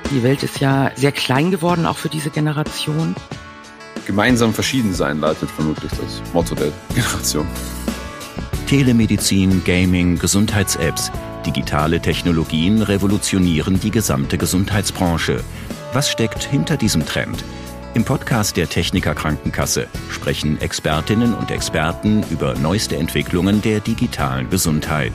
Die Welt ist ja sehr klein geworden, auch für diese Generation. Gemeinsam verschieden sein lautet vermutlich das Motto der Generation. Telemedizin, Gaming, Gesundheits-Apps. Digitale Technologien revolutionieren die gesamte Gesundheitsbranche. Was steckt hinter diesem Trend? Im Podcast der Techniker Krankenkasse sprechen Expertinnen und Experten über neueste Entwicklungen der digitalen Gesundheit.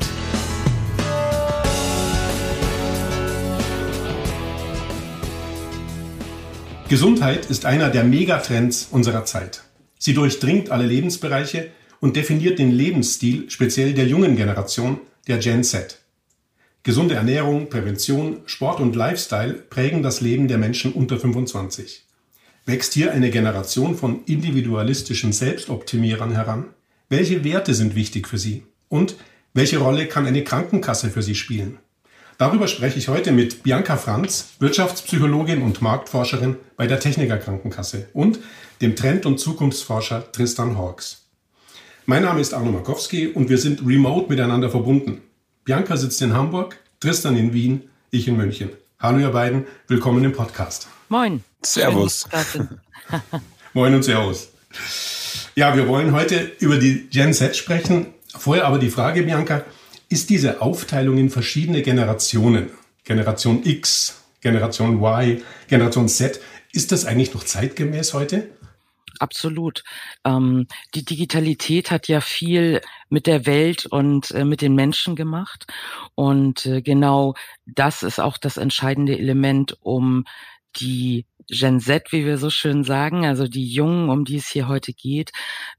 Gesundheit ist einer der Megatrends unserer Zeit. Sie durchdringt alle Lebensbereiche und definiert den Lebensstil speziell der jungen Generation, der Gen Z. Gesunde Ernährung, Prävention, Sport und Lifestyle prägen das Leben der Menschen unter 25. Wächst hier eine Generation von individualistischen Selbstoptimierern heran? Welche Werte sind wichtig für sie? Und welche Rolle kann eine Krankenkasse für sie spielen? Darüber spreche ich heute mit Bianca Franz, Wirtschaftspsychologin und Marktforscherin bei der Techniker Krankenkasse, und dem Trend- und Zukunftsforscher Tristan Hawks. Mein Name ist Arno Markowski und wir sind remote miteinander verbunden. Bianca sitzt in Hamburg, Tristan in Wien, ich in München. Hallo ihr beiden, willkommen im Podcast. Moin. Servus. Moin und Servus. Ja, wir wollen heute über die Gen Z sprechen. Vorher aber die Frage, Bianca, ist diese Aufteilung in verschiedene Generationen, Generation X, Generation Y, Generation Z, ist das eigentlich noch zeitgemäß heute? Absolut. Die Digitalität hat ja viel mit der Welt und mit den Menschen gemacht. Und genau das ist auch das entscheidende Element, um die Gen Z, wie wir so schön sagen, also die Jungen, um die es hier heute geht,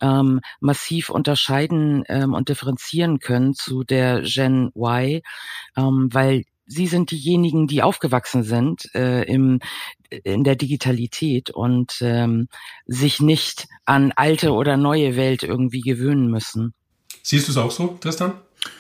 massiv unterscheiden und differenzieren können zu der Gen Y, weil sie sind diejenigen, die aufgewachsen sind in der Digitalität und sich nicht an alte oder neue Welt irgendwie gewöhnen müssen. Siehst du es auch so, Tristan?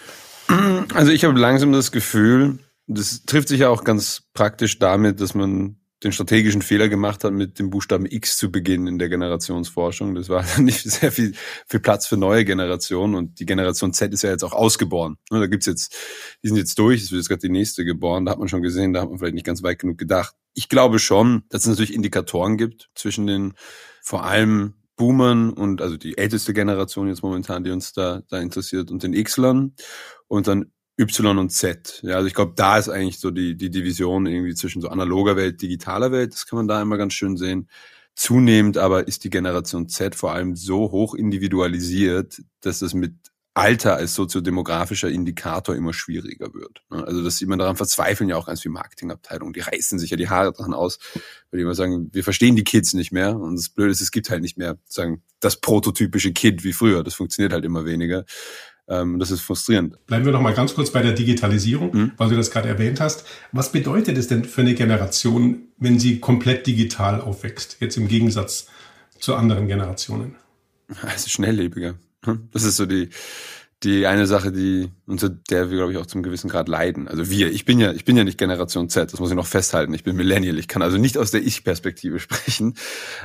Also ich habe langsam das Gefühl, das trifft sich ja auch ganz praktisch damit, dass man den strategischen Fehler gemacht hat, mit dem Buchstaben X zu beginnen in der Generationsforschung. Das war nicht sehr viel Platz für neue Generationen, und die Generation Z ist ja jetzt auch ausgeboren. Da gibt's jetzt, die sind jetzt durch, es wird jetzt gerade die nächste geboren, da hat man schon gesehen, da hat man vielleicht nicht ganz weit genug gedacht. Ich glaube schon, dass es natürlich Indikatoren gibt zwischen den vor allem Boomern und also die älteste Generation jetzt momentan, die uns da interessiert, und den Xlern und dann Y und Z. Ja, also ich glaube, da ist eigentlich so die Division irgendwie zwischen so analoger Welt, digitaler Welt. Das kann man da immer ganz schön sehen. Zunehmend aber ist die Generation Z vor allem so hoch individualisiert, dass das mit Alter als soziodemografischer Indikator immer schwieriger wird. Also das sieht man daran, verzweifeln ja auch ganz viele Marketingabteilungen. Die reißen sich ja die Haare dran aus, weil die immer sagen, wir verstehen die Kids nicht mehr. Und das Blöde ist, es gibt halt nicht mehr sagen das prototypische Kid wie früher. Das funktioniert halt immer weniger. Das ist frustrierend. Bleiben wir noch mal ganz kurz bei der Digitalisierung, weil du das gerade erwähnt hast. Was bedeutet es denn für eine Generation, wenn sie komplett digital aufwächst, jetzt im Gegensatz zu anderen Generationen? Es ist schnelllebiger. Das ist so die eine Sache, unter der wir, glaube ich, auch zum gewissen Grad leiden. Also ich bin ja nicht Generation Z, das muss ich noch festhalten. Ich bin Millennial, ich kann also nicht aus der Ich-Perspektive sprechen.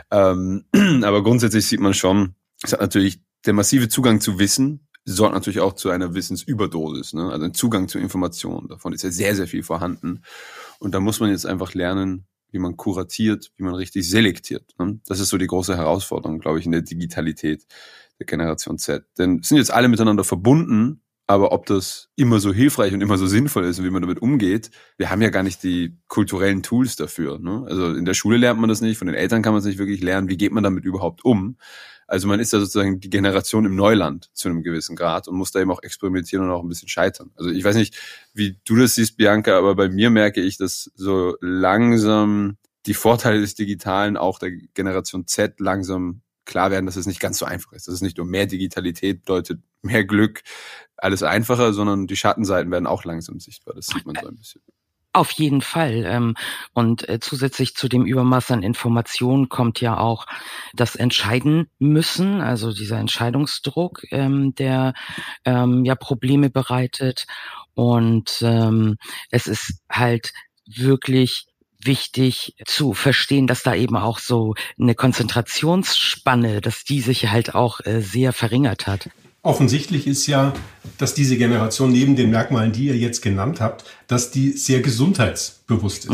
Aber grundsätzlich sieht man schon, es hat natürlich der massive Zugang zu Wissen, sorgt natürlich auch zu einer Wissensüberdosis, ne? Also ein Zugang zu Informationen. Davon ist ja sehr, sehr viel vorhanden. Und da muss man jetzt einfach lernen, wie man kuratiert, wie man richtig selektiert, ne? Das ist so die große Herausforderung, glaube ich, in der Digitalität der Generation Z. Denn es sind jetzt alle miteinander verbunden, aber ob das immer so hilfreich und immer so sinnvoll ist und wie man damit umgeht, wir haben ja gar nicht die kulturellen Tools dafür, ne? Also in der Schule lernt man das nicht, von den Eltern kann man es nicht wirklich lernen, wie geht man damit überhaupt um? Also man ist da sozusagen die Generation im Neuland zu einem gewissen Grad und muss da eben auch experimentieren und auch ein bisschen scheitern. Also ich weiß nicht, wie du das siehst, Bianca, aber bei mir merke ich, dass so langsam die Vorteile des Digitalen auch der Generation Z langsam klar werden, dass es nicht ganz so einfach ist. Dass es nicht nur mehr Digitalität bedeutet, mehr Glück, alles einfacher, sondern die Schattenseiten werden auch langsam sichtbar. Das sieht man so ein bisschen. Auf jeden Fall. Und zusätzlich zu dem Übermaß an Informationen kommt ja auch das Entscheiden müssen, also dieser Entscheidungsdruck, der ja Probleme bereitet. Und es ist halt wirklich wichtig zu verstehen, dass da eben auch so eine Konzentrationsspanne, dass die sich halt auch sehr verringert hat. Offensichtlich ist ja, dass diese Generation neben den Merkmalen, die ihr jetzt genannt habt, dass die sehr gesundheitsbewusst ist.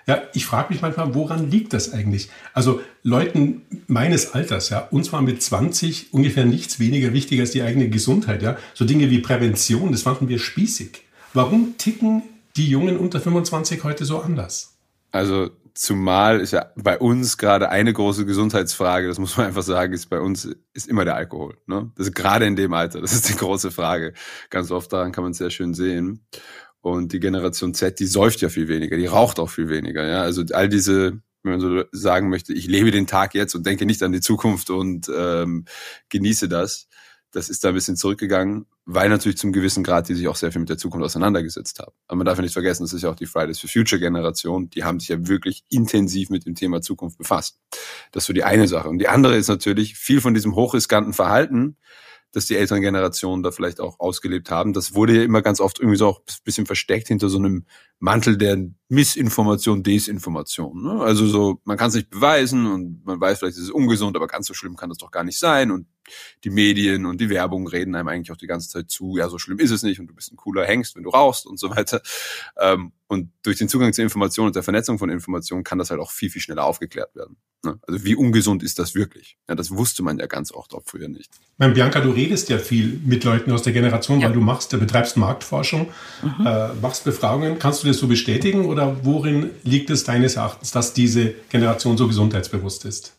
Ja, ich frage mich manchmal, woran liegt das eigentlich? Also Leuten meines Alters, ja, uns war mit 20 ungefähr nichts weniger wichtig als die eigene Gesundheit, ja. So Dinge wie Prävention, das fanden wir spießig. Warum ticken die Jungen unter 25 heute so anders? Also zumal ist ja bei uns gerade eine große Gesundheitsfrage, das muss man einfach sagen, ist bei uns ist immer der Alkohol. Ne? Das ist gerade in dem Alter, das ist die große Frage. Ganz oft daran kann man es sehr schön sehen. Und die Generation Z, die säuft ja viel weniger, die raucht auch viel weniger. Ja, also all diese, wenn man so sagen möchte, ich lebe den Tag jetzt und denke nicht an die Zukunft und genieße das. Das ist da ein bisschen zurückgegangen, weil natürlich zum gewissen Grad die sich auch sehr viel mit der Zukunft auseinandergesetzt haben. Aber man darf ja nicht vergessen, das ist ja auch die Fridays for Future Generation, die haben sich ja wirklich intensiv mit dem Thema Zukunft befasst. Das ist so die eine Sache. Und die andere ist natürlich, viel von diesem hochriskanten Verhalten, dass die älteren Generationen da vielleicht auch ausgelebt haben, das wurde ja immer ganz oft irgendwie so auch ein bisschen versteckt hinter so einem Mantel der Missinformation, Desinformation. Ne? Also so, man kann es nicht beweisen und man weiß, vielleicht ist es ungesund, aber ganz so schlimm kann das doch gar nicht sein. Und die Medien und die Werbung reden einem eigentlich auch die ganze Zeit zu, ja, so schlimm ist es nicht und du bist ein cooler Hengst, wenn du rauchst und so weiter. Und durch den Zugang zur Information und der Vernetzung von Informationen kann das halt auch viel, viel schneller aufgeklärt werden. Ne? Also wie ungesund ist das wirklich? Ja, das wusste man ja ganz oft auch früher nicht. Bianca, du redest ja viel mit Leuten aus der Generation, weil du betreibst Marktforschung, machst Befragungen. Kannst du das so bestätigen oder worin liegt es deines Erachtens, dass diese Generation so gesundheitsbewusst ist?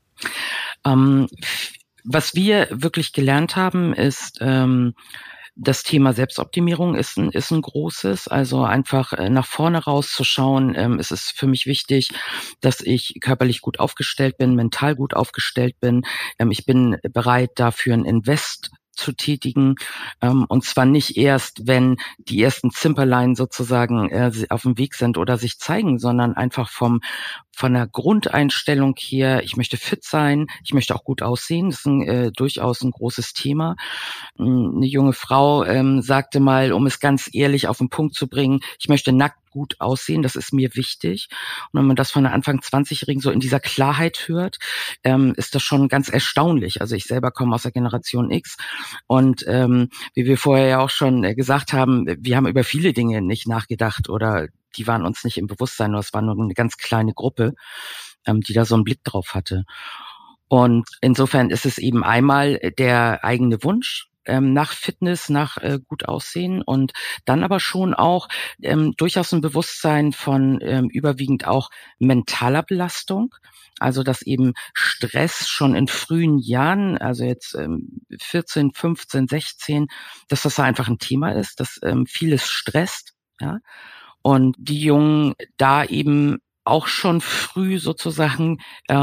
Was wir wirklich gelernt haben, ist, das Thema Selbstoptimierung ist ein großes, also einfach nach vorne rauszuschauen. Es ist für mich wichtig, dass ich körperlich gut aufgestellt bin, mental gut aufgestellt bin. Ich bin bereit, dafür ein Invest zu tätigen, und zwar nicht erst, wenn die ersten Zimperlein sozusagen auf dem Weg sind oder sich zeigen, sondern einfach von der Grundeinstellung her, ich möchte fit sein, ich möchte auch gut aussehen, das ist durchaus ein großes Thema. Eine junge Frau sagte mal, um es ganz ehrlich auf den Punkt zu bringen, ich möchte nackt gut aussehen, das ist mir wichtig. Und wenn man das von einer Anfang 20-Jährigen so in dieser Klarheit hört, ist das schon ganz erstaunlich. Also ich selber komme aus der Generation X und wie wir vorher ja auch schon gesagt haben, wir haben über viele Dinge nicht nachgedacht oder die waren uns nicht im Bewusstsein, nur es war nur eine ganz kleine Gruppe, die da so einen Blick drauf hatte. Und insofern ist es eben einmal der eigene Wunsch nach Fitness, nach gut Aussehen und dann aber schon auch durchaus ein Bewusstsein von überwiegend auch mentaler Belastung. Also dass eben Stress schon in frühen Jahren, also jetzt 14, 15, 16, dass das einfach ein Thema ist, dass vieles stresst, ja. Und die Jungen da eben auch schon früh sozusagen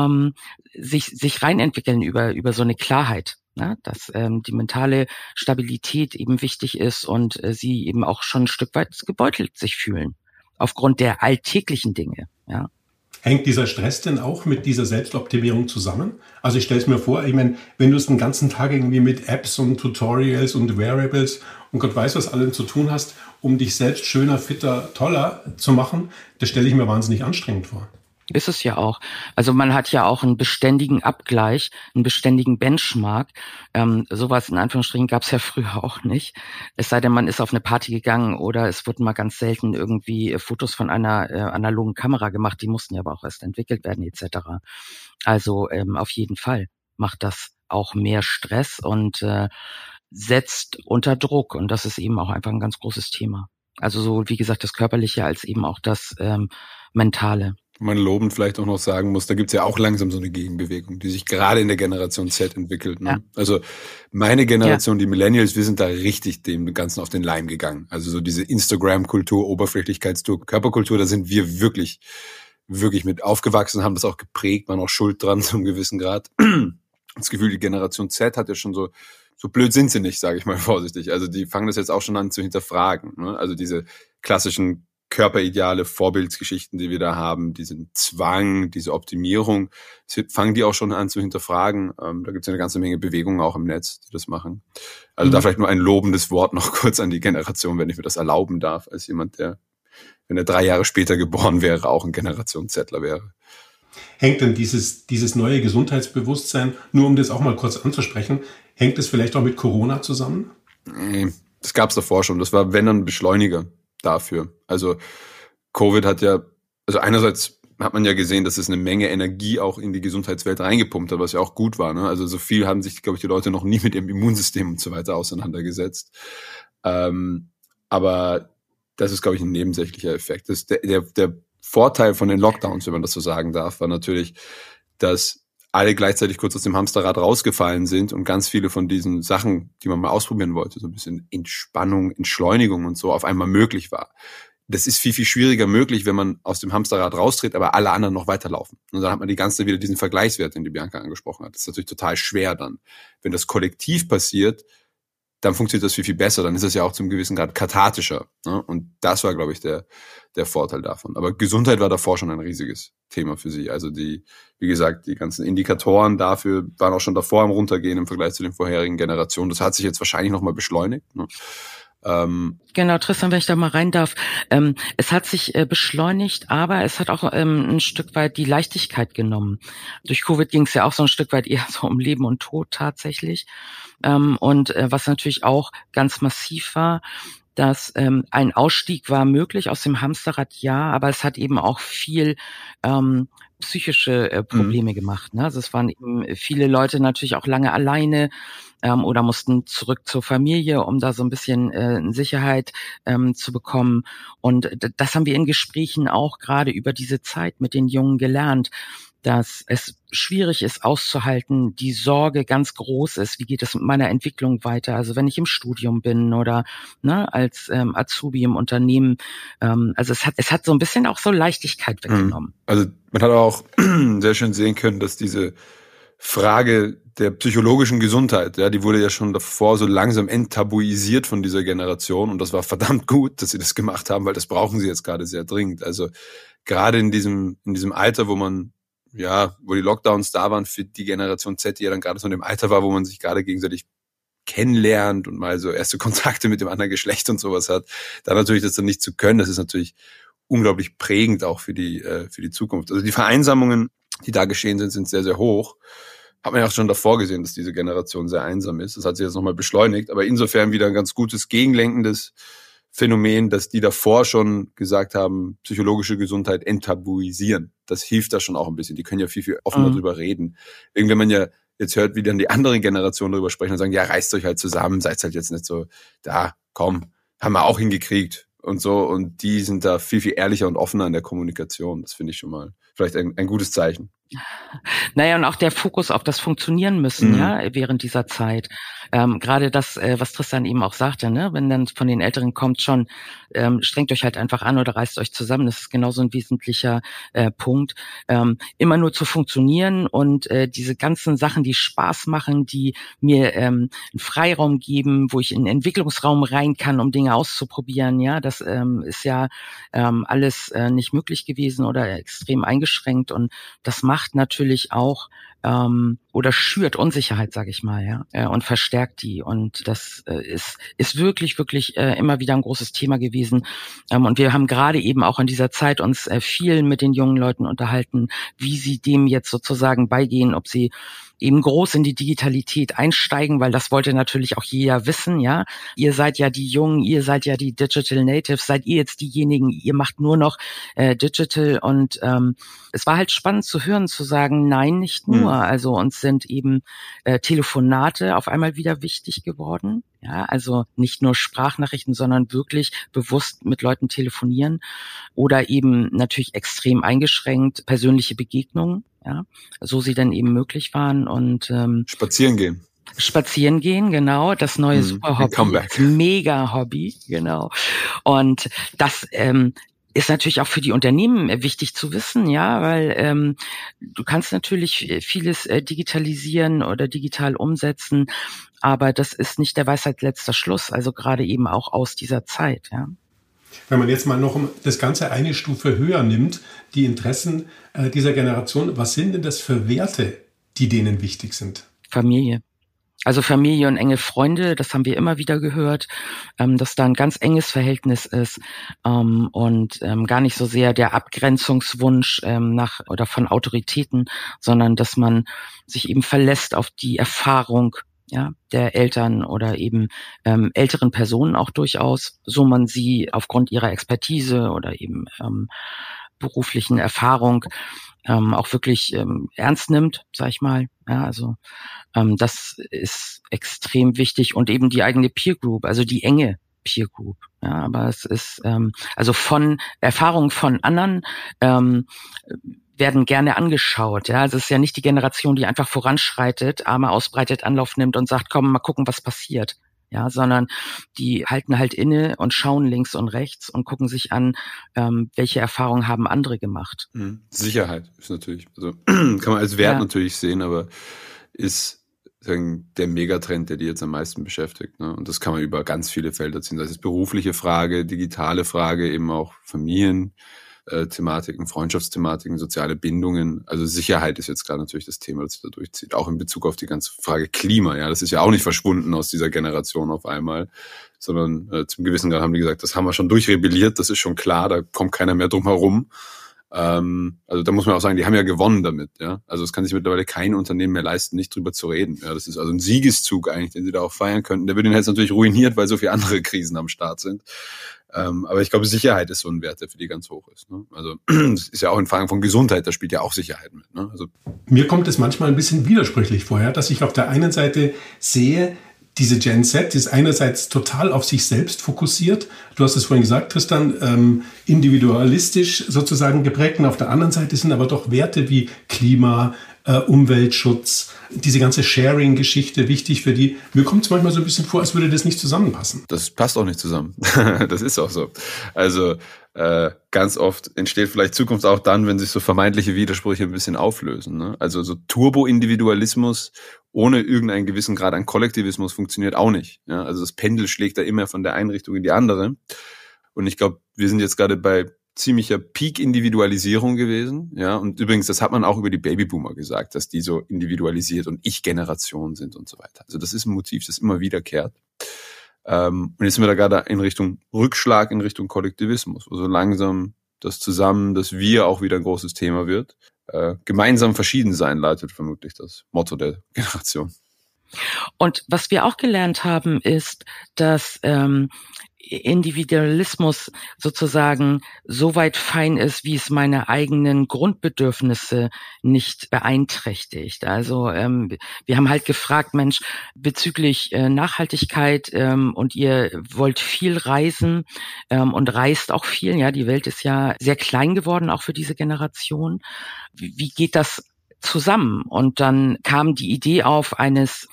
sich reinentwickeln über so eine Klarheit, ne? Dass die mentale Stabilität eben wichtig ist und sie eben auch schon ein Stück weit gebeutelt sich fühlen aufgrund der alltäglichen Dinge, ja. Hängt dieser Stress denn auch mit dieser Selbstoptimierung zusammen? Also ich stelle es mir vor, ich meine, wenn du es den ganzen Tag irgendwie mit Apps und Tutorials und Wearables und Gott weiß was allem zu tun hast, um dich selbst schöner, fitter, toller zu machen, das stelle ich mir wahnsinnig anstrengend vor. Ist es ja auch. Also man hat ja auch einen beständigen Abgleich, einen beständigen Benchmark. Sowas in Anführungsstrichen gab es ja früher auch nicht. Es sei denn, man ist auf eine Party gegangen oder es wurden mal ganz selten irgendwie Fotos von einer analogen Kamera gemacht. Die mussten ja aber auch erst entwickelt werden etc. Also auf jeden Fall macht das auch mehr Stress und setzt unter Druck. Und das ist eben auch einfach ein ganz großes Thema. Also so wie gesagt das Körperliche als eben auch das Mentale. Man lobend vielleicht auch noch sagen muss, da gibt's ja auch langsam so eine Gegenbewegung, die sich gerade in der Generation Z entwickelt. Ne? Ja. Also meine Generation, die Millennials, wir sind da richtig dem Ganzen auf den Leim gegangen. Also so diese Instagram-Kultur, Oberflächlichkeitskultur, Körperkultur, da sind wir wirklich mit aufgewachsen, haben das auch geprägt, waren auch schuld dran zum gewissen Grad. Das Gefühl, die Generation Z hat ja schon so blöd sind sie nicht, sage ich mal vorsichtig. Also die fangen das jetzt auch schon an zu hinterfragen. Ne? Also diese klassischen Körperideale, Vorbildsgeschichten, die wir da haben, diesen Zwang, diese Optimierung, fangen die auch schon an zu hinterfragen. Da gibt es eine ganze Menge Bewegungen auch im Netz, die das machen. Also da vielleicht nur ein lobendes Wort noch kurz an die Generation, wenn ich mir das erlauben darf, als jemand, der, wenn er 3 Jahre später geboren wäre, auch ein Generation Zettler wäre. Hängt denn dieses neue Gesundheitsbewusstsein, nur um das auch mal kurz anzusprechen, hängt es vielleicht auch mit Corona zusammen? Nee, das gab es davor schon. Das war, wenn dann, ein Beschleuniger dafür. Also Covid hat ja also einerseits hat man ja gesehen, dass es eine Menge Energie auch in die Gesundheitswelt reingepumpt hat, was ja auch gut war. Ne? Also so viel haben sich, glaube ich, die Leute noch nie mit ihrem Immunsystem und so weiter auseinandergesetzt. Aber das ist, glaube ich, ein nebensächlicher Effekt. Der Vorteil von den Lockdowns, wenn man das so sagen darf, war natürlich, dass alle gleichzeitig kurz aus dem Hamsterrad rausgefallen sind und ganz viele von diesen Sachen, die man mal ausprobieren wollte, so ein bisschen Entspannung, Entschleunigung und so, auf einmal möglich war. Das ist viel, viel schwieriger möglich, wenn man aus dem Hamsterrad raustritt, aber alle anderen noch weiterlaufen. Und dann hat man die ganze Zeit wieder diesen Vergleichswert, den die Bianca angesprochen hat. Das ist natürlich total schwer dann. Wenn das kollektiv passiert, dann funktioniert das viel, viel besser. Dann ist es ja auch zum gewissen Grad kathartischer. Ne? Und das war, glaube ich, der Vorteil davon. Aber Gesundheit war davor schon ein riesiges Thema für sie. Also wie gesagt, die ganzen Indikatoren dafür waren auch schon davor am Runtergehen im Vergleich zu den vorherigen Generationen. Das hat sich jetzt wahrscheinlich nochmal beschleunigt. Ne? Genau, Tristan, wenn ich da mal rein darf. Es hat sich beschleunigt, aber es hat auch ein Stück weit die Leichtigkeit genommen. Durch Covid ging es ja auch so ein Stück weit eher so um Leben und Tod tatsächlich. Und was natürlich auch ganz massiv war, dass ein Ausstieg war möglich aus dem Hamsterrad, ja, aber es hat eben auch viel psychische Probleme gemacht. Ne? Also es waren eben viele Leute natürlich auch lange alleine oder mussten zurück zur Familie, um da so ein bisschen Sicherheit zu bekommen. Und das haben wir in Gesprächen auch gerade über diese Zeit mit den Jungen gelernt, dass es schwierig ist auszuhalten, die Sorge ganz groß ist, wie geht es mit meiner Entwicklung weiter, also wenn ich im Studium bin oder als Azubi im Unternehmen, also es hat so ein bisschen auch so Leichtigkeit weggenommen. Also man hat auch sehr schön sehen können, dass diese Frage der psychologischen Gesundheit, ja, die wurde ja schon davor so langsam enttabuisiert von dieser Generation und das war verdammt gut, dass sie das gemacht haben, weil das brauchen sie jetzt gerade sehr dringend. Also gerade in diesem Alter, wo die Lockdowns da waren für die Generation Z, die ja dann gerade so in dem Alter war, wo man sich gerade gegenseitig kennenlernt und mal so erste Kontakte mit dem anderen Geschlecht und sowas hat, da natürlich das dann nicht zu können, das ist natürlich unglaublich prägend auch für die Zukunft. Also die Vereinsamungen, die da geschehen sind sehr, sehr hoch. Hat man ja auch schon davor gesehen, dass diese Generation sehr einsam ist. Das hat sich jetzt nochmal beschleunigt, aber insofern wieder ein ganz gutes gegenlenkendes Phänomen, dass die davor schon gesagt haben, psychologische Gesundheit enttabuisieren. Das hilft da schon auch ein bisschen. Die können ja viel, viel offener drüber reden. Wenn man ja jetzt hört, wie dann die anderen Generationen drüber sprechen und sagen, ja, reißt euch halt zusammen, seid halt jetzt nicht so, da, komm, haben wir auch hingekriegt und so. Und die sind da viel, viel ehrlicher und offener in der Kommunikation. Das finde ich schon mal vielleicht ein gutes Zeichen. Naja, und auch der Fokus auf das Funktionieren müssen, ja, während dieser Zeit. Gerade das, was Tristan eben auch sagte, ne, wenn dann von den Älteren kommt schon, strengt euch halt einfach an oder reißt euch zusammen. Das ist genauso ein wesentlicher Punkt. Immer nur zu funktionieren und diese ganzen Sachen, die Spaß machen, die mir einen Freiraum geben, wo ich in einen Entwicklungsraum rein kann, um Dinge auszuprobieren, ja, das ist ja alles nicht möglich gewesen oder extrem eingeschränkt und das macht natürlich auch oder schürt Unsicherheit, sage ich mal, ja, und verstärkt die. Und das ist wirklich, wirklich immer wieder ein großes Thema gewesen. Und wir haben gerade eben auch in dieser Zeit uns viel mit den jungen Leuten unterhalten, wie sie dem jetzt sozusagen beigehen, ob sie eben groß in die Digitalität einsteigen, weil das wollte natürlich auch jeder wissen, ja. Ihr seid ja die Jungen, ihr seid ja die Digital Natives, seid ihr jetzt diejenigen, ihr macht nur noch Digital und es war halt spannend zu hören, zu sagen, nein, nicht nur. Also uns sind eben Telefonate auf einmal wieder wichtig geworden. Ja, also nicht nur Sprachnachrichten, sondern wirklich bewusst mit Leuten telefonieren oder eben natürlich extrem eingeschränkt persönliche Begegnungen, ja, so sie dann eben möglich waren und Spazieren gehen, genau, das neue super Hobby, mega Hobby, genau. Und das ist natürlich auch für die Unternehmen wichtig zu wissen, ja, weil du kannst natürlich vieles digitalisieren oder digital umsetzen, aber das ist nicht der Weisheit letzter Schluss, also gerade eben auch aus dieser Zeit, ja. Wenn man jetzt mal noch das Ganze eine Stufe höher nimmt, die Interessen dieser Generation, was sind denn das für Werte, die denen wichtig sind? Familie. Also Familie und enge Freunde, das haben wir immer wieder gehört, dass da ein ganz enges Verhältnis ist und gar nicht so sehr der Abgrenzungswunsch nach oder von Autoritäten, sondern dass man sich eben verlässt auf die Erfahrung, ja, der Eltern oder eben älteren Personen auch durchaus, so man sie aufgrund ihrer Expertise oder eben beruflichen Erfahrung auch wirklich ernst nimmt, sag ich mal. Ja, also das ist extrem wichtig und eben die eigene Peer Group, also die enge Peer Group. Ja, aber es ist also von Erfahrungen von anderen werden gerne angeschaut. Ja, also es ist ja nicht die Generation, die einfach voranschreitet, Arme ausbreitet, Anlauf nimmt und sagt, komm, mal gucken, was passiert. Ja, sondern die halten halt inne und schauen links und rechts und gucken sich an, welche Erfahrungen haben andere gemacht. Sicherheit ist natürlich, also kann man als Wert natürlich sehen, aber ist der Megatrend, der die jetzt am meisten beschäftigt. Ne? Und das kann man über ganz viele Felder ziehen. Das ist berufliche Frage, digitale Frage, eben auch Familienthematiken, Freundschaftsthematiken, soziale Bindungen. Also Sicherheit ist jetzt gerade natürlich das Thema, das sich da durchzieht. Auch in Bezug auf die ganze Frage Klima. Ja, das ist ja auch nicht verschwunden aus dieser Generation auf einmal, sondern zum gewissen Grad haben die gesagt, das haben wir schon durchrebelliert, das ist schon klar, da kommt keiner mehr drum herum. Also da muss man auch sagen, die haben ja gewonnen damit, ja. Also es kann sich mittlerweile kein Unternehmen mehr leisten, nicht drüber zu reden. Ja, das ist also ein Siegeszug eigentlich, den sie da auch feiern könnten. Der wird ihnen jetzt natürlich ruiniert, weil so viele andere Krisen am Start sind. Aber ich glaube, Sicherheit ist so ein Wert, der für die ganz hoch ist. Ne? Also es ist ja auch in Fragen von Gesundheit, da spielt ja auch Sicherheit mit. Ne? Also mir kommt es manchmal ein bisschen widersprüchlich vor, dass ich auf der einen Seite sehe, diese Gen Z ist einerseits total auf sich selbst fokussiert. Du hast es vorhin gesagt, Tristan, individualistisch sozusagen geprägt. Und auf der anderen Seite sind aber doch Werte wie Klima, Umweltschutz, diese ganze Sharing-Geschichte wichtig für die. Mir kommt es manchmal so ein bisschen vor, als würde das nicht zusammenpassen. Das passt auch nicht zusammen. Das ist auch so. Also ganz oft entsteht vielleicht Zukunft auch dann, wenn sich so vermeintliche Widersprüche ein bisschen auflösen. Ne? Also so Turbo-Individualismus ohne irgendeinen gewissen Grad an Kollektivismus funktioniert auch nicht. Ja? Also das Pendel schlägt da immer von der einen Richtung in die andere. Und ich glaube, wir sind jetzt gerade bei ziemlicher Peak-Individualisierung gewesen. Ja, und übrigens, das hat man auch über die Babyboomer gesagt, dass die so individualisiert und Ich-Generation sind und so weiter. Also das ist ein Motiv, das immer wiederkehrt. Und jetzt sind wir da gerade in Richtung Rückschlag, in Richtung Kollektivismus, wo so langsam das Wir auch wieder ein großes Thema wird. Gemeinsam verschieden sein leitet vermutlich das Motto der Generation. Und was wir auch gelernt haben, ist, dass Individualismus sozusagen so weit fein ist, wie es meine eigenen Grundbedürfnisse nicht beeinträchtigt. Also wir haben halt gefragt, Mensch, bezüglich Nachhaltigkeit und ihr wollt viel reisen und reist auch viel. Ja, die Welt ist ja sehr klein geworden, auch für diese Generation. Wie geht das zusammen? Und dann kam die Idee auf eines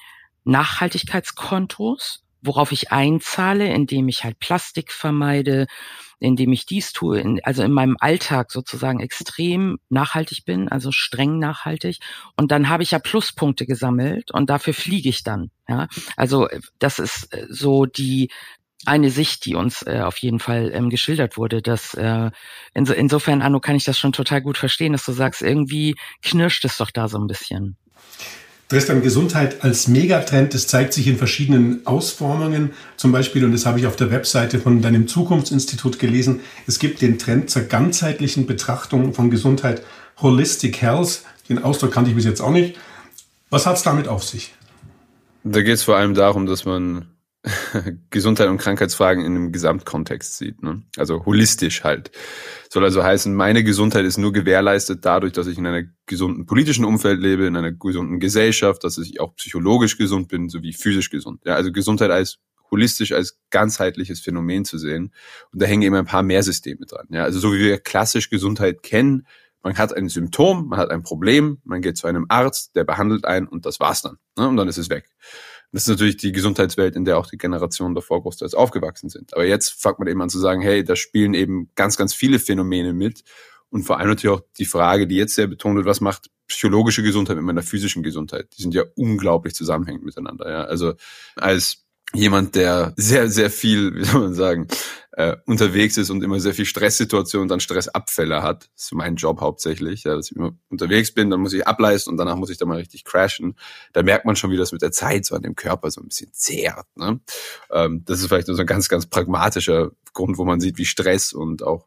Nachhaltigkeitskontos, worauf ich einzahle, indem ich halt Plastik vermeide, indem ich dies tue, also in meinem Alltag sozusagen extrem nachhaltig bin, also streng nachhaltig. Und dann habe ich ja Pluspunkte gesammelt und dafür fliege ich dann. Ja, also das ist so die eine Sicht, die uns auf jeden Fall geschildert wurde. Dass insofern, Anno, kann ich das schon total gut verstehen, dass du sagst, irgendwie knirscht es doch da so ein bisschen. Tristan, Gesundheit als Megatrend, das zeigt sich in verschiedenen Ausformungen. Zum Beispiel, und das habe ich auf der Webseite von deinem Zukunftsinstitut gelesen, es gibt den Trend zur ganzheitlichen Betrachtung von Gesundheit, Holistic Health. Den Ausdruck kannte ich bis jetzt auch nicht. Was hat es damit auf sich? Da geht es vor allem darum, dass man Gesundheit und Krankheitsfragen in einem Gesamtkontext sieht, ne? Also holistisch halt. Soll also heißen, meine Gesundheit ist nur gewährleistet dadurch, dass ich in einer gesunden politischen Umfeld lebe, in einer gesunden Gesellschaft, dass ich auch psychologisch gesund bin, sowie physisch gesund. Ja, also Gesundheit als holistisch, als ganzheitliches Phänomen zu sehen. Und da hängen eben ein paar mehr Systeme dran. Ja, also so wie wir klassisch Gesundheit kennen, man hat ein Symptom, man hat ein Problem, man geht zu einem Arzt, der behandelt einen und das war's dann. Ne? Und dann ist es weg. Das ist natürlich die Gesundheitswelt, in der auch die Generationen davor großteils aufgewachsen sind. Aber jetzt fängt man eben an zu sagen, hey, da spielen eben ganz, ganz viele Phänomene mit. Und vor allem natürlich auch die Frage, die jetzt sehr betont wird, was macht psychologische Gesundheit mit meiner physischen Gesundheit? Die sind ja unglaublich zusammenhängend miteinander. Ja? Also als jemand, der sehr, sehr viel, wie soll man sagen, unterwegs ist und immer sehr viel Stresssituationen und dann Stressabfälle hat. Das ist mein Job hauptsächlich, ja, dass ich immer unterwegs bin, dann muss ich ableisten und danach muss ich dann mal richtig crashen. Da merkt man schon, wie das mit der Zeit so an dem Körper so ein bisschen zehrt. Ne? Das ist vielleicht nur so ein ganz, ganz pragmatischer Grund, wo man sieht, wie Stress und auch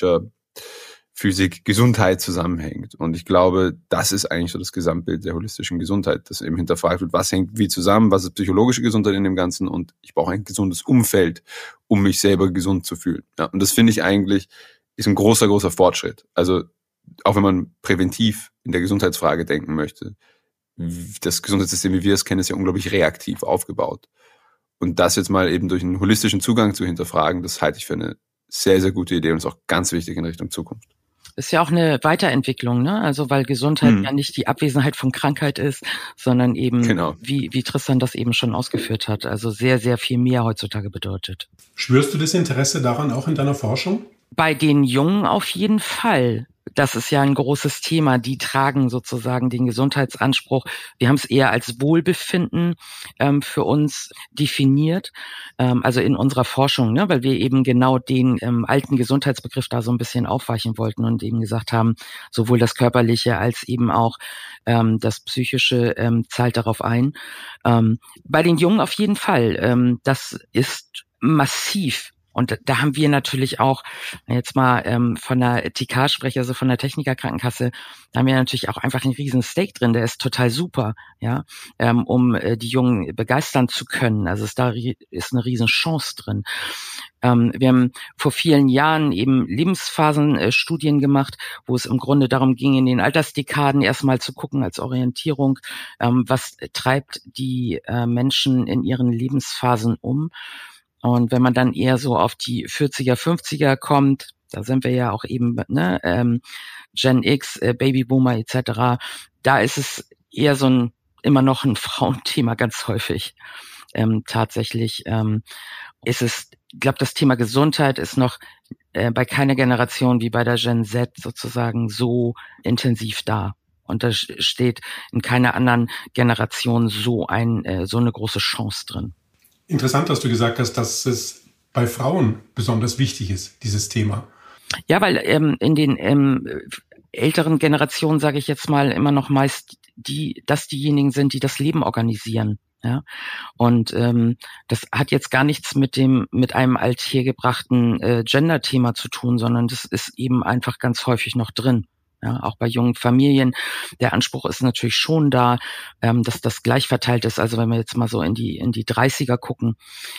Physik, Gesundheit zusammenhängt. Und ich glaube, das ist eigentlich so das Gesamtbild der holistischen Gesundheit, dass eben hinterfragt wird, was hängt wie zusammen, was ist psychologische Gesundheit in dem Ganzen und ich brauche ein gesundes Umfeld, um mich selber gesund zu fühlen. Ja, und das finde ich eigentlich ist ein großer, großer Fortschritt. Also auch wenn man präventiv in der Gesundheitsfrage denken möchte, das Gesundheitssystem, wie wir es kennen, ist ja unglaublich reaktiv aufgebaut. Und das jetzt mal eben durch einen holistischen Zugang zu hinterfragen, das halte ich für eine sehr, sehr gute Idee und ist auch ganz wichtig in Richtung Zukunft. Ist ja auch eine Weiterentwicklung, ne? Also weil Gesundheit ja nicht die Abwesenheit von Krankheit ist, sondern eben, wie Tristan das eben schon ausgeführt hat, also sehr, sehr viel mehr heutzutage bedeutet. Spürst du das Interesse daran auch in deiner Forschung? Bei den Jungen auf jeden Fall. Das ist ja ein großes Thema. Die tragen sozusagen den Gesundheitsanspruch. Wir haben es eher als Wohlbefinden für uns definiert, also in unserer Forschung, ne, weil wir eben genau den alten Gesundheitsbegriff da so ein bisschen aufweichen wollten und eben gesagt haben, sowohl das Körperliche als eben auch das Psychische zahlt darauf ein. Bei den Jungen auf jeden Fall. Das ist massiv. Und da haben wir natürlich auch, jetzt mal von der TK spreche, also von der Technikerkrankenkasse, da haben wir natürlich auch einfach einen riesen Stake drin, der ist total super, ja, um die Jungen begeistern zu können. Also da ist eine riesen Chance drin. Wir haben vor vielen Jahren eben Lebensphasenstudien gemacht, wo es im Grunde darum ging, in den Altersdekaden erstmal zu gucken als Orientierung, was treibt die Menschen in ihren Lebensphasen um. Und wenn man dann eher so auf die 40er, 50er kommt, da sind wir ja auch eben, ne, Gen X, Babyboomer etc., da ist es eher so immer noch ein Frauenthema ganz häufig. Tatsächlich ist es, ich glaube, das Thema Gesundheit ist noch bei keiner Generation wie bei der Gen Z sozusagen so intensiv da. Und da steht in keiner anderen Generation so eine große Chance drin. Interessant, dass du gesagt hast, dass es bei Frauen besonders wichtig ist, dieses Thema. Ja, weil in den älteren Generationen, sage ich jetzt mal, immer noch meist diejenigen sind, die das Leben organisieren. Ja, und das hat jetzt gar nichts mit einem althergebrachten Gender-Thema zu tun, sondern das ist eben einfach ganz häufig noch drin. Ja, auch bei jungen Familien. Der Anspruch ist natürlich schon da, dass das gleich verteilt ist. Also wenn wir jetzt mal so in die 30er gucken,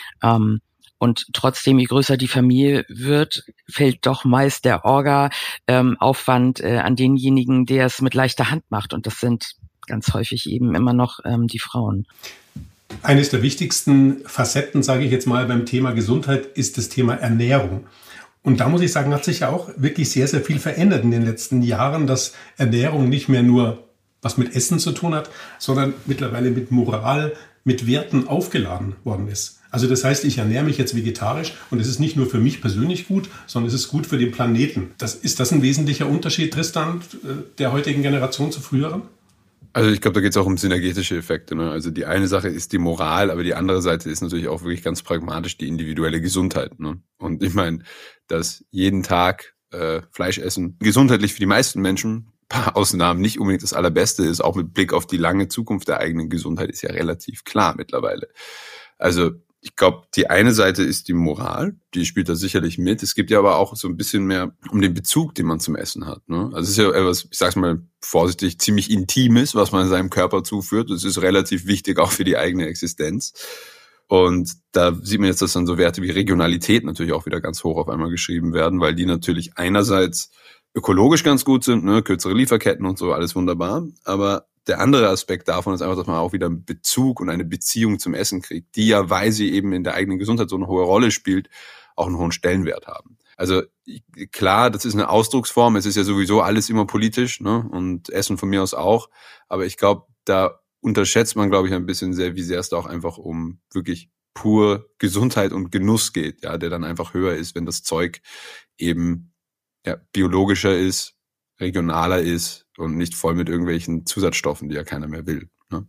und trotzdem, je größer die Familie wird, fällt doch meist der Orga-Aufwand an denjenigen, der es mit leichter Hand macht. Und das sind ganz häufig eben immer noch die Frauen. Eines der wichtigsten Facetten, sage ich jetzt mal, beim Thema Gesundheit ist das Thema Ernährung. Und da muss ich sagen, hat sich ja auch wirklich sehr, sehr viel verändert in den letzten Jahren, dass Ernährung nicht mehr nur was mit Essen zu tun hat, sondern mittlerweile mit Moral, mit Werten aufgeladen worden ist. Also das heißt, ich ernähre mich jetzt vegetarisch und es ist nicht nur für mich persönlich gut, sondern es ist gut für den Planeten. Ist das ein wesentlicher Unterschied, Tristan, der heutigen Generation zu früheren? Also ich glaube, da geht es auch um synergetische Effekte. Ne? Also die eine Sache ist die Moral, aber die andere Seite ist natürlich auch wirklich ganz pragmatisch die individuelle Gesundheit. Ne? Und ich meine, dass jeden Tag Fleisch essen gesundheitlich für die meisten Menschen, paar Ausnahmen, nicht unbedingt das Allerbeste ist, auch mit Blick auf die lange Zukunft der eigenen Gesundheit, ist ja relativ klar mittlerweile. Also ich glaube, die eine Seite ist die Moral, die spielt da sicherlich mit. Es gibt ja aber auch so ein bisschen mehr um den Bezug, den man zum Essen hat. Ne? Also es ist ja etwas, ich sag's mal vorsichtig, ziemlich Intimes, was man seinem Körper zuführt. Das ist relativ wichtig auch für die eigene Existenz. Und da sieht man jetzt, dass dann so Werte wie Regionalität natürlich auch wieder ganz hoch auf einmal geschrieben werden, weil die natürlich einerseits ökologisch ganz gut sind, ne, kürzere Lieferketten und so, alles wunderbar. Aber der andere Aspekt davon ist einfach, dass man auch wieder einen Bezug und eine Beziehung zum Essen kriegt, die ja, weil sie eben in der eigenen Gesundheit so eine hohe Rolle spielt, auch einen hohen Stellenwert haben. Also klar, das ist eine Ausdrucksform, es ist ja sowieso alles immer politisch, ne, und Essen von mir aus auch. Aber ich glaube, da unterschätzt man, glaube ich, ein bisschen sehr, wie sehr es da auch einfach um wirklich pur Gesundheit und Genuss geht, ja, der dann einfach höher ist, wenn das Zeug eben ja biologischer ist, regionaler ist und nicht voll mit irgendwelchen Zusatzstoffen, die ja keiner mehr will. Ne?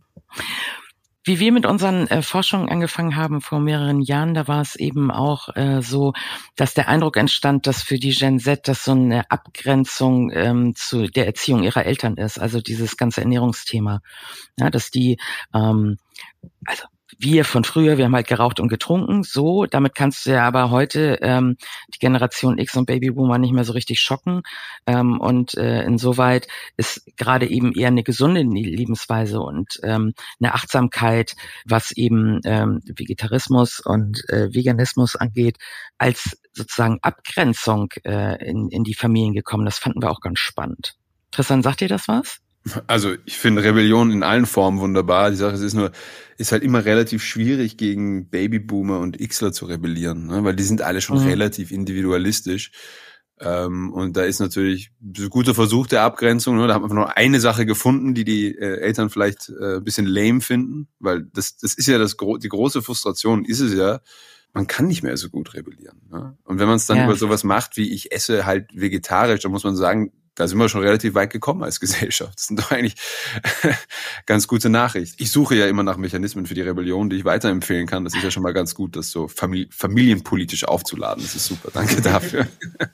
Wie wir mit unseren Forschungen angefangen haben vor mehreren Jahren, da war es eben auch so, dass der Eindruck entstand, dass für die Gen Z das so eine Abgrenzung zu der Erziehung ihrer Eltern ist, also dieses ganze Ernährungsthema. Ja, dass die, also wir von früher, wir haben halt geraucht und getrunken, so, damit kannst du ja aber heute die Generation X und Babyboomer nicht mehr so richtig schocken, und insoweit ist gerade eben eher eine gesunde Lebensweise und eine Achtsamkeit, was eben Vegetarismus und Veganismus angeht, als sozusagen Abgrenzung in die Familien gekommen. Das fanden wir auch ganz spannend. Tristan, sagt dir das was? Also ich finde Rebellion in allen Formen wunderbar. Die Sache ist halt immer relativ schwierig, gegen Babyboomer und Xler zu rebellieren, ne? Weil die sind alle schon relativ individualistisch. Und da ist natürlich ein guter Versuch der Abgrenzung, ne? Da hat man nur eine Sache gefunden, die Eltern vielleicht ein bisschen lame finden, weil das ist ja die große Frustration ist es ja, man kann nicht mehr so gut rebellieren, ne? Und wenn man es dann über sowas macht, wie ich esse halt vegetarisch, dann muss man sagen, da sind wir schon relativ weit gekommen als Gesellschaft. Das sind doch eigentlich ganz gute Nachrichten. Ich suche ja immer nach Mechanismen für die Rebellion, die ich weiterempfehlen kann. Das ist ja schon mal ganz gut, das so familienpolitisch aufzuladen. Das ist super. Danke dafür.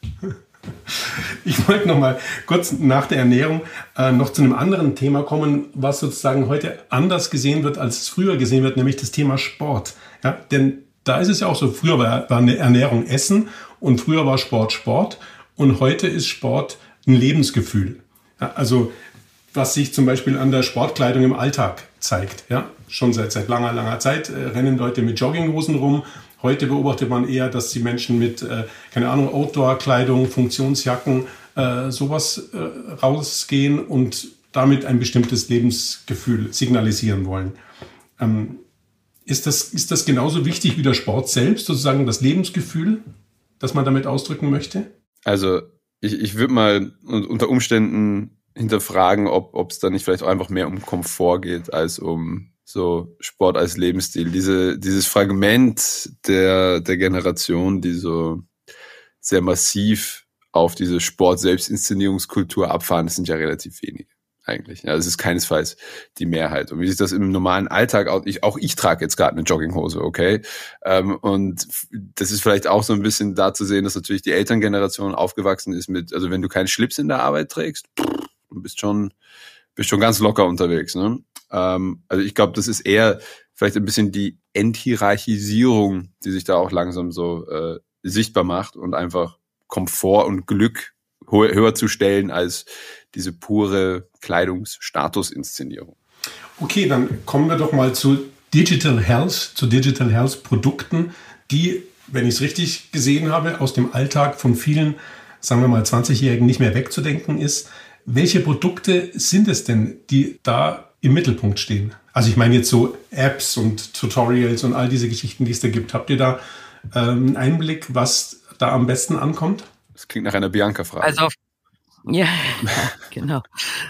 Ich wollte noch mal kurz nach der Ernährung noch zu einem anderen Thema kommen, was sozusagen heute anders gesehen wird, als es früher gesehen wird, nämlich das Thema Sport. Ja, denn da ist es ja auch so, früher war eine Ernährung Essen und früher war Sport und heute ist Sport ein Lebensgefühl. Ja, also was sich zum Beispiel an der Sportkleidung im Alltag zeigt. Ja, schon seit langer Zeit rennen Leute mit Jogginghosen rum. Heute beobachtet man eher, dass die Menschen mit, Outdoor-Kleidung, Funktionsjacken, sowas rausgehen und damit ein bestimmtes Lebensgefühl signalisieren wollen. Ist das genauso wichtig wie der Sport selbst, sozusagen das Lebensgefühl, das man damit ausdrücken möchte? Also ich würde mal unter Umständen hinterfragen, ob es da nicht vielleicht auch einfach mehr um Komfort geht, als um so Sport als Lebensstil. Dieses Fragment der Generation, die so sehr massiv auf diese Sport-Selbstinszenierungskultur abfahren, das sind ja relativ wenige eigentlich. Ja, das ist keinesfalls die Mehrheit. Und wie sich das im normalen Alltag auch ich trage jetzt gerade eine Jogginghose, okay? Und das ist vielleicht auch so ein bisschen da zu sehen, dass natürlich die Elterngeneration aufgewachsen ist mit, also wenn du keinen Schlips in der Arbeit trägst, du bist schon ganz locker unterwegs, ne? Also ich glaube, das ist eher vielleicht ein bisschen die Enthierarchisierung, die sich da auch langsam so sichtbar macht und einfach Komfort und Glück höher zu stellen als diese pure Kleidungsstatusinszenierung. Okay, dann kommen wir doch mal zu Digital Health Produkten, die, wenn ich es richtig gesehen habe, aus dem Alltag von vielen, sagen wir mal 20-Jährigen nicht mehr wegzudenken ist. Welche Produkte sind es denn, die da im Mittelpunkt stehen? Also ich meine jetzt so Apps und Tutorials und all diese Geschichten, die es da gibt. Habt ihr da einen Einblick, was da am besten ankommt? Das klingt nach einer Bianca-Frage. Also, ja, genau.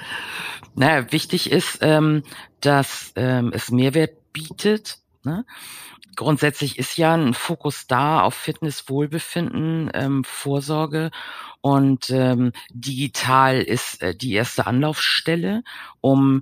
Naja, wichtig ist, dass es Mehrwert bietet, ne? Grundsätzlich ist ja ein Fokus da auf Fitness, Wohlbefinden, Vorsorge und digital ist die erste Anlaufstelle, um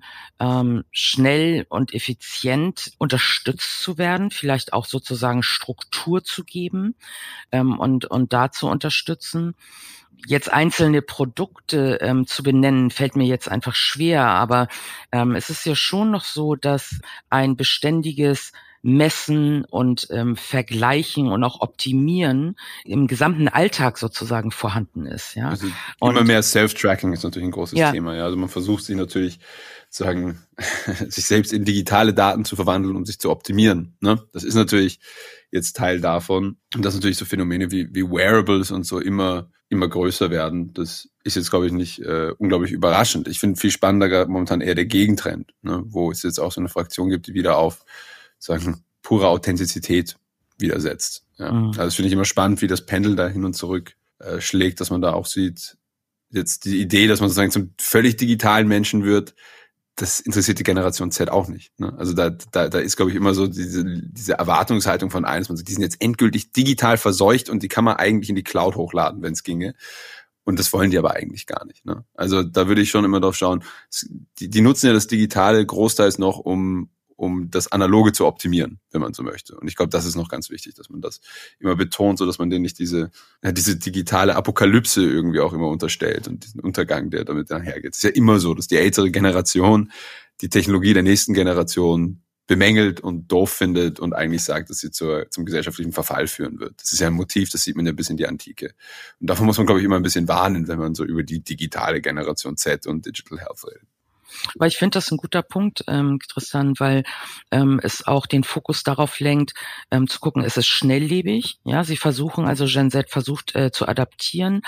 schnell und effizient unterstützt zu werden, vielleicht auch sozusagen Struktur zu geben und da zu unterstützen. Jetzt einzelne Produkte zu benennen, fällt mir jetzt einfach schwer, aber es ist ja schon noch so, dass ein beständiges Messen und Vergleichen und auch Optimieren im gesamten Alltag sozusagen vorhanden ist. Ja? Also immer mehr Self-Tracking ist natürlich ein großes Thema. Ja? Also man versucht sich natürlich sozusagen sich selbst in digitale Daten zu verwandeln, um sich zu optimieren. Ne? Das ist natürlich jetzt Teil davon. Und dass natürlich so Phänomene wie Wearables und so immer größer werden. Das ist jetzt, glaube ich, nicht unglaublich überraschend. Ich finde viel spannender momentan eher der Gegentrend, ne? Wo es jetzt auch so eine Fraktion gibt, die wieder auf sagen pure Authentizität widersetzt. Ja. Also das finde ich immer spannend, wie das Pendel da hin und zurück schlägt, dass man da auch sieht, jetzt die Idee, dass man sozusagen zum völlig digitalen Menschen wird, das interessiert die Generation Z auch nicht. Ne? Also da ist, glaube ich, immer so diese Erwartungshaltung von allen, die sind jetzt endgültig digital verseucht und die kann man eigentlich in die Cloud hochladen, wenn es ginge. Und das wollen die aber eigentlich gar nicht. Ne? Also da würde ich schon immer drauf schauen. Die nutzen ja das Digitale großteils noch, um das Analoge zu optimieren, wenn man so möchte. Und ich glaube, das ist noch ganz wichtig, dass man das immer betont, so dass man denen nicht diese digitale Apokalypse irgendwie auch immer unterstellt und diesen Untergang, der damit einhergeht. Es ist ja immer so, dass die ältere Generation die Technologie der nächsten Generation bemängelt und doof findet und eigentlich sagt, dass sie zum gesellschaftlichen Verfall führen wird. Das ist ja ein Motiv, das sieht man ja bis in die Antike. Und davon muss man, glaube ich, immer ein bisschen warnen, wenn man so über die digitale Generation Z und Digital Health redet. Aber ich finde das ein guter Punkt, Tristan, weil es auch den Fokus darauf lenkt, zu gucken, es ist schnelllebig. Ja, sie versuchen, also Gen Z versucht zu adaptieren,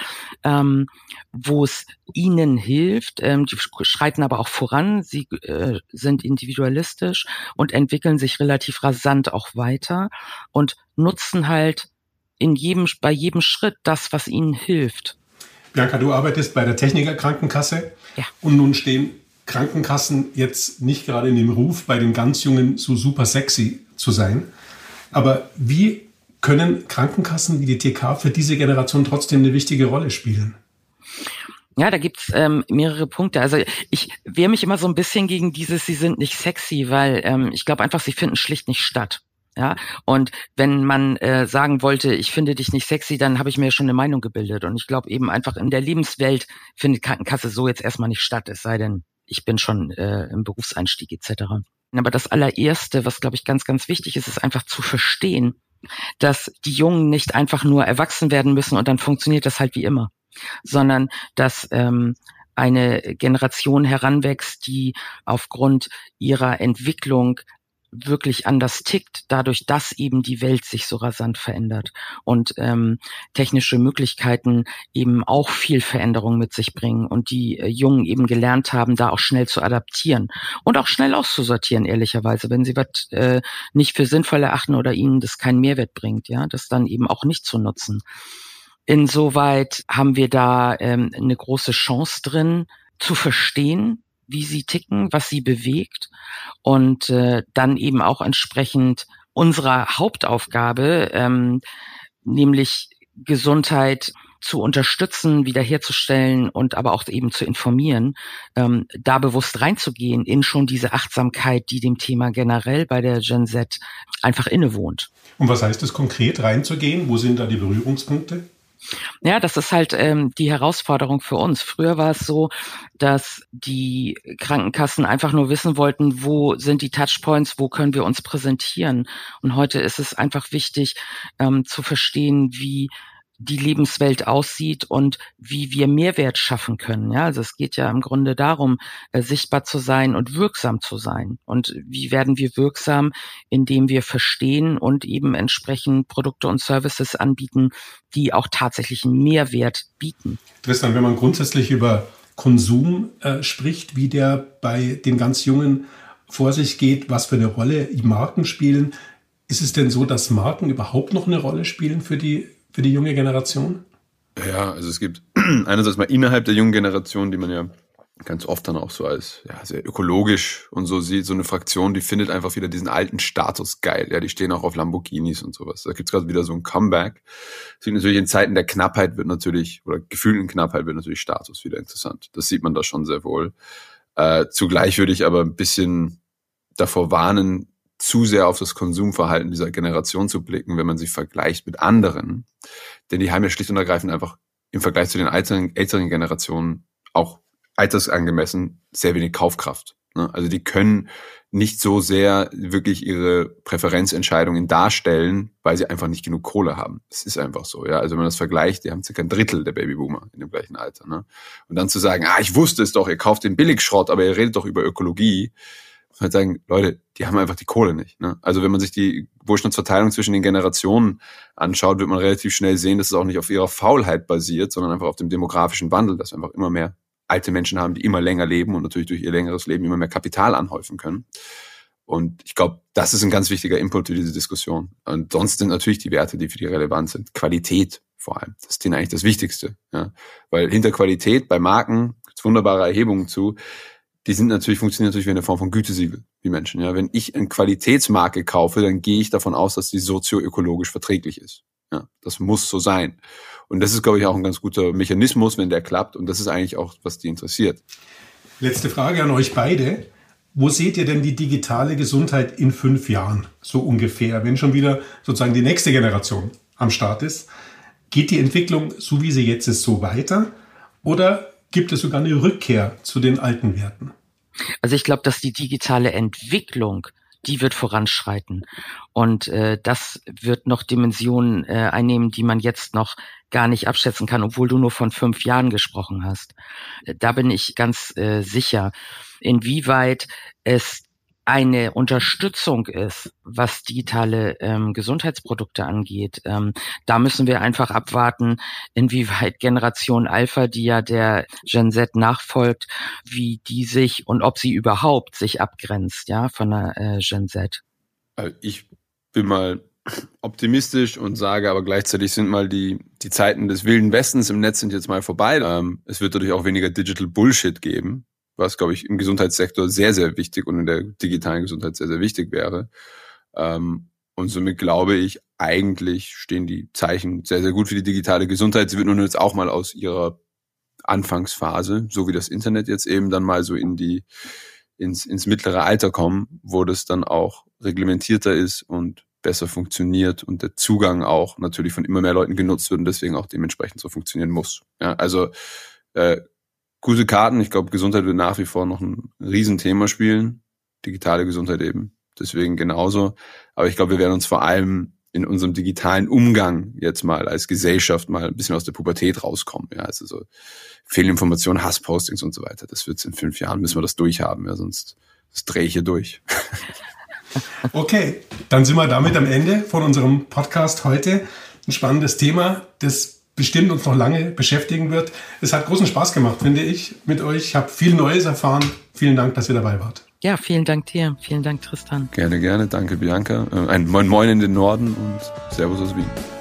wo es ihnen hilft. Die schreiten aber auch voran. Sie sind individualistisch und entwickeln sich relativ rasant auch weiter und nutzen halt bei jedem Schritt das, was ihnen hilft. Bianca, du arbeitest bei der Techniker Krankenkasse. Ja. Und nun stehen Krankenkassen jetzt nicht gerade in dem Ruf, bei den ganz Jungen so super sexy zu sein. Aber wie können Krankenkassen wie die TK für diese Generation trotzdem eine wichtige Rolle spielen? Ja, da gibt's mehrere Punkte. Also ich wehre mich immer so ein bisschen gegen dieses, sie sind nicht sexy, weil ich glaube einfach, sie finden schlicht nicht statt. Ja, und wenn man sagen wollte, ich finde dich nicht sexy, dann habe ich mir schon eine Meinung gebildet. Und ich glaube eben einfach, in der Lebenswelt findet Krankenkasse so jetzt erstmal nicht statt, es sei denn, ich bin schon im Berufseinstieg etc. Aber das allererste, was, glaube ich, ganz, ganz wichtig ist, ist einfach zu verstehen, dass die Jungen nicht einfach nur erwachsen werden müssen und dann funktioniert das halt wie immer, sondern dass eine Generation heranwächst, die aufgrund ihrer Entwicklung wirklich anders tickt, dadurch, dass eben die Welt sich so rasant verändert und technische Möglichkeiten eben auch viel Veränderung mit sich bringen und die Jungen eben gelernt haben, da auch schnell zu adaptieren und auch schnell auszusortieren, ehrlicherweise, wenn sie was nicht für sinnvoll erachten oder ihnen das keinen Mehrwert bringt, ja, das dann eben auch nicht zu nutzen. Insoweit haben wir da eine große Chance drin, zu verstehen, wie sie ticken, was sie bewegt und dann eben auch entsprechend unserer Hauptaufgabe, nämlich Gesundheit zu unterstützen, wiederherzustellen und aber auch eben zu informieren, da bewusst reinzugehen in schon diese Achtsamkeit, die dem Thema generell bei der Gen Z einfach innewohnt. Und was heißt es konkret, reinzugehen? Wo sind da die Berührungspunkte? Ja, das ist halt die Herausforderung für uns. Früher war es so, dass die Krankenkassen einfach nur wissen wollten, wo sind die Touchpoints, wo können wir uns präsentieren. Und heute ist es einfach wichtig, zu verstehen, wie die Lebenswelt aussieht und wie wir Mehrwert schaffen können. Ja, also es geht ja im Grunde darum, sichtbar zu sein und wirksam zu sein. Und wie werden wir wirksam, indem wir verstehen und eben entsprechend Produkte und Services anbieten, die auch tatsächlich einen Mehrwert bieten. Tristan, wenn man grundsätzlich über Konsum spricht, wie der bei den ganz Jungen vor sich geht, was für eine Rolle die Marken spielen, ist es denn so, dass Marken überhaupt noch eine Rolle spielen für die junge Generation? Ja, also es gibt einerseits mal innerhalb der jungen Generation, die man ja ganz oft dann auch so als sehr ökologisch und so sieht, so eine Fraktion, die findet einfach wieder diesen alten Status geil. Ja, die stehen auch auf Lamborghinis und sowas. Da gibt's gerade wieder so ein Comeback. Sieht natürlich in Zeiten der Knappheit oder gefühlten Knappheit wird natürlich Status wieder interessant. Das sieht man da schon sehr wohl. Zugleich würde ich aber ein bisschen davor warnen, zu sehr auf das Konsumverhalten dieser Generation zu blicken, wenn man sie vergleicht mit anderen. Denn die haben ja schlicht und ergreifend einfach im Vergleich zu den älteren Generationen auch altersangemessen sehr wenig Kaufkraft. Ne? Also die können nicht so sehr wirklich ihre Präferenzentscheidungen darstellen, weil sie einfach nicht genug Kohle haben. Das ist einfach so. Ja, also wenn man das vergleicht, die haben circa ein Drittel der Babyboomer in dem gleichen Alter. Ne? Und dann zu sagen, ich wusste es doch, ihr kauft den Billigschrott, aber ihr redet doch über Ökologie. Muss man halt sagen, Leute, die haben einfach die Kohle nicht. Ne? Also wenn man sich die Wohlstandsverteilung zwischen den Generationen anschaut, wird man relativ schnell sehen, dass es auch nicht auf ihrer Faulheit basiert, sondern einfach auf dem demografischen Wandel, dass wir einfach immer mehr alte Menschen haben, die immer länger leben und natürlich durch ihr längeres Leben immer mehr Kapital anhäufen können. Und ich glaube, das ist ein ganz wichtiger Input für diese Diskussion. Und sonst sind natürlich die Werte, die für die relevant sind. Qualität vor allem. Das ist denen eigentlich das Wichtigste. Ja? Weil hinter Qualität bei Marken gibt's wunderbare Erhebungen zu. Die funktionieren natürlich wie eine Form von Gütesiegel, wie Menschen. Ja, wenn ich eine Qualitätsmarke kaufe, dann gehe ich davon aus, dass die sozioökologisch verträglich ist. Ja, das muss so sein. Und das ist, glaube ich, auch ein ganz guter Mechanismus, wenn der klappt. Und das ist eigentlich auch, was die interessiert. Letzte Frage an euch beide. Wo seht ihr denn die digitale Gesundheit in 5 Jahren, so ungefähr, wenn schon wieder sozusagen die nächste Generation am Start ist? Geht die Entwicklung, so wie sie jetzt ist, so weiter? Oder gibt es sogar eine Rückkehr zu den alten Werten? Also ich glaube, dass die digitale Entwicklung, die wird voranschreiten. Und das wird noch Dimensionen einnehmen, die man jetzt noch gar nicht abschätzen kann, obwohl du nur von 5 Jahren gesprochen hast. Da bin ich ganz sicher, inwieweit es eine Unterstützung ist, was digitale Gesundheitsprodukte angeht. Da müssen wir einfach abwarten, inwieweit Generation Alpha, die ja der Gen Z nachfolgt, wie die sich und ob sie überhaupt sich abgrenzt, ja, von der Gen Z. Ich bin mal optimistisch und sage aber gleichzeitig sind mal die Zeiten des Wilden Westens im Netz sind jetzt mal vorbei. Es wird dadurch auch weniger Digital Bullshit geben, was, glaube ich, im Gesundheitssektor sehr, sehr wichtig und in der digitalen Gesundheit sehr, sehr wichtig wäre. Und somit glaube ich, eigentlich stehen die Zeichen sehr, sehr gut für die digitale Gesundheit. Sie wird nun jetzt auch mal aus ihrer Anfangsphase, so wie das Internet jetzt eben dann mal so ins mittlere Alter kommen, wo das dann auch reglementierter ist und besser funktioniert und der Zugang auch natürlich von immer mehr Leuten genutzt wird und deswegen auch dementsprechend so funktionieren muss. Ja, also gute Karten. Ich glaube, Gesundheit wird nach wie vor noch ein Riesenthema spielen. Digitale Gesundheit eben. Deswegen genauso. Aber ich glaube, wir werden uns vor allem in unserem digitalen Umgang jetzt mal als Gesellschaft mal ein bisschen aus der Pubertät rauskommen. Ja, also so Fehlinformationen, Hasspostings und so weiter. Das wird's in 5 Jahren, müssen wir das durchhaben. Ja, sonst drehe ich hier durch. Okay, dann sind wir damit am Ende von unserem Podcast heute. Ein spannendes Thema, das bestimmt uns noch lange beschäftigen wird. Es hat großen Spaß gemacht, finde ich, mit euch. Ich habe viel Neues erfahren. Vielen Dank, dass ihr dabei wart. Ja, vielen Dank dir. Vielen Dank, Tristan. Gerne, gerne. Danke, Bianca. Ein Moin Moin in den Norden und Servus aus Wien.